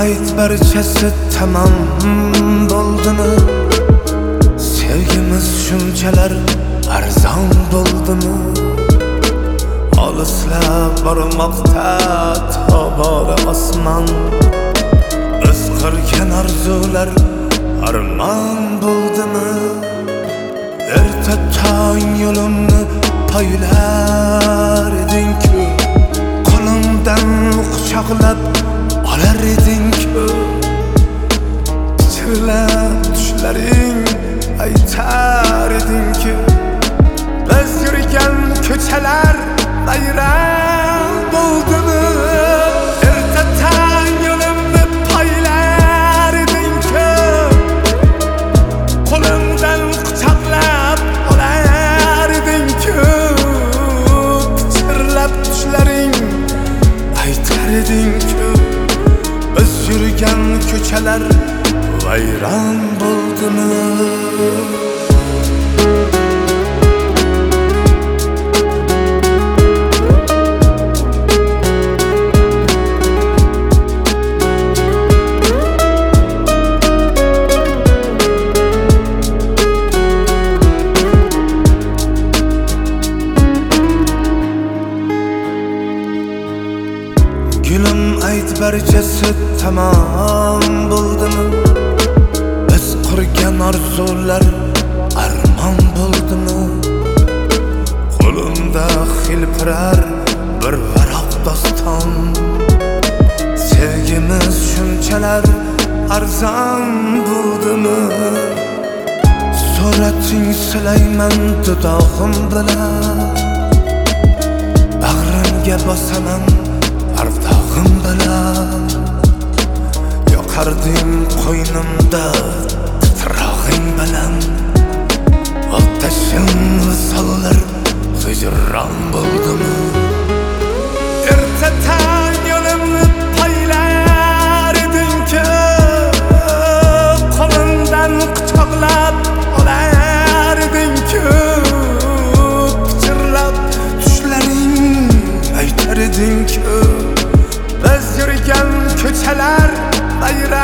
ayt barchasi tamom bo'ldimi? Sevgimiz shunchalar arzon bo'ldimi? Olislab bormoqda tobora osmon, biz qurgan orzular armon bo'ldimi? Erta tong yo'limni poylar eding-ku, qo'limdan quchoqlab olar eding-ku. Pichirlab tushlaring aytar eding-ku, biz yurgan ko'chalar bayram bo'ldimi? Erta tong yo'limni poylar eding-ku, qo'limdan quchoqlab olar eding-ku. Pichirlab tushlaring aytar eding-ku, biz yurgan ko'chalar vayron bo'ldimi? Gülüm ayt barchasi tamom bo'ldimi? Biz qurgan orzular armon bo'ldimi? Qo'limda hilpirar bir varaq doston, sevgimiz shunchalar arzon bo'ldimi? Surating silayman dudog'im bilan, bag'rimga bosaman ardog'im bilan. Yoqarding qo'ynimda titrog'ing bilan, otashim visollar hijron bo'ldimi? Erta tong yo'limni poylar eding-ku, qo'limdan quchoqlab olar eding-ku. Pichirlab tushlaring aytar eding-ku, biz yurgan ko'chalar bayram